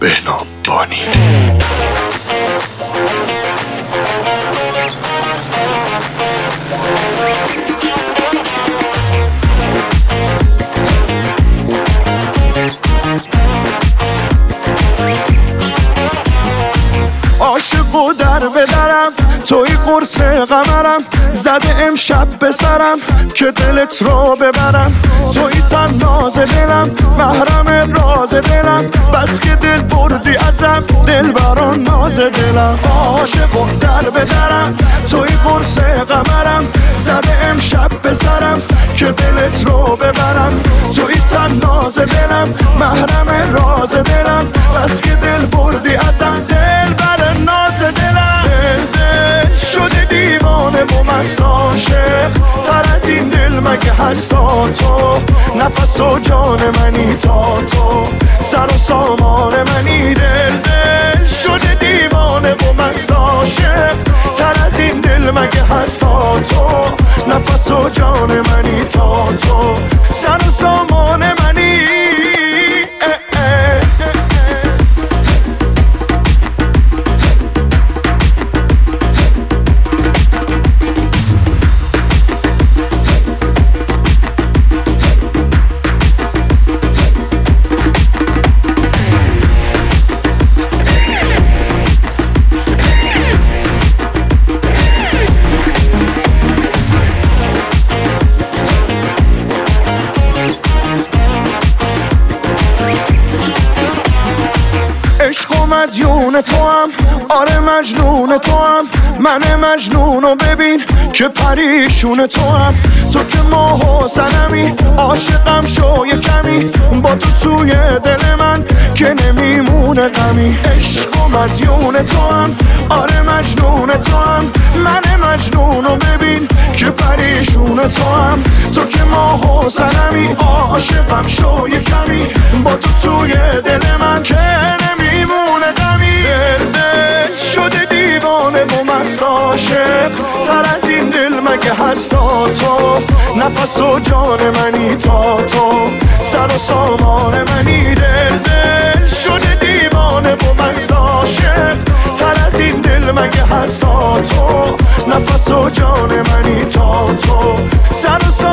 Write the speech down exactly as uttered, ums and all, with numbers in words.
بهنام بانی. عاشق و در بدرم توی قرص قمرم، زده امشب به سرم که دلت رو ببرم. توی تن ناز دلم، محرم راز دلم، بس که دل بردی ازم، دل بران ناز دلم. عاشق و در بدرم توی قرص قمرم، زده امشب به سرم که دلت رو ببرم. توی تن ناز دلم، محرم راز دلم، بس که دل بردی ازم، دل بر ناز دلم. دل دل شده دیوانه و مست عاشق، تر از این دل مگه هستا تو؟ نفس و جان منی تا تو، سر و سامان منی. دل دل شده دیوانه و مست عاشق، تر از این دل مگه هستا تو؟ نفس و جان منی تا تو، سر و سامان منی. مدیون تو هم، آره مجنون تو هم، من مجنونو ببین که پریشون تو هم. تو که ماه و سنمی، عاشقم شو یه کمی، با تو توی دل من که نمیمونه غمی. عشق و مدیون تو هم، آره مجنون تو هم، من مجنونو ببین که پریشون تو هم. تو که ماه و سنمی، عاشقم شو یه کمی، با تو توی دل من که نمیمونه غمی. دل دل شده دیوانه و مست عاشق، تر از این دل مگه هستا تو؟ نفس و جان منی تا تو، سر و سامان منی. دل دل شده دیوانه و مست عاشق، تر از این دل مگه هستا تو؟ نفس و جان منی تا تو، سر و سامان